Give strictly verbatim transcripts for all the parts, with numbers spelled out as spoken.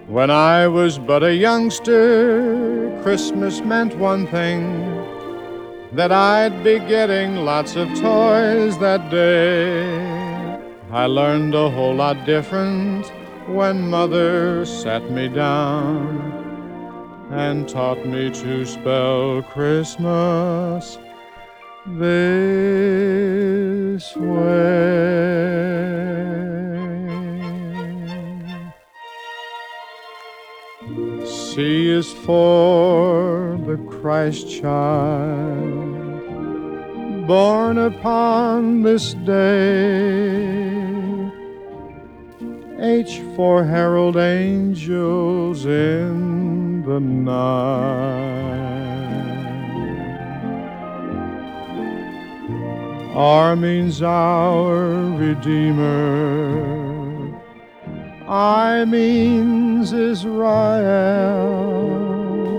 When I was but a youngster, Christmas meant one thing, that I'd be getting lots of toys that day. I learned a whole lot different when Mother sat me down and taught me to spell Christmas this way. C is for the Christ child, born upon this day. H for herald angels in the night. R means our Redeemer. I means Israel.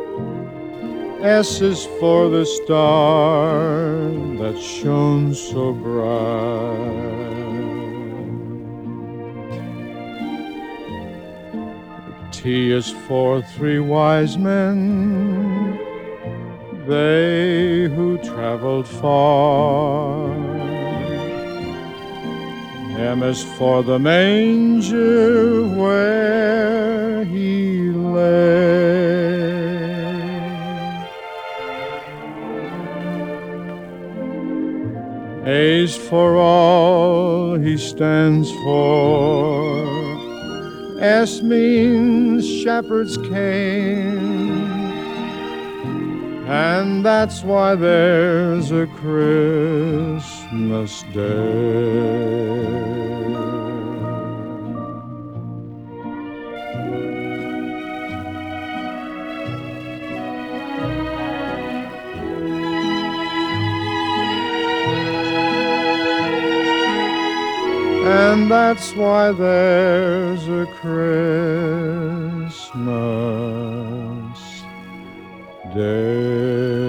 S is for the star that shone so bright. T is for three wise men, they who traveled far. M is for the manger where he lay. A's for all he stands for. S means shepherds came, and that's why there's a Christmas Day. And that's why there's a Christmas Day.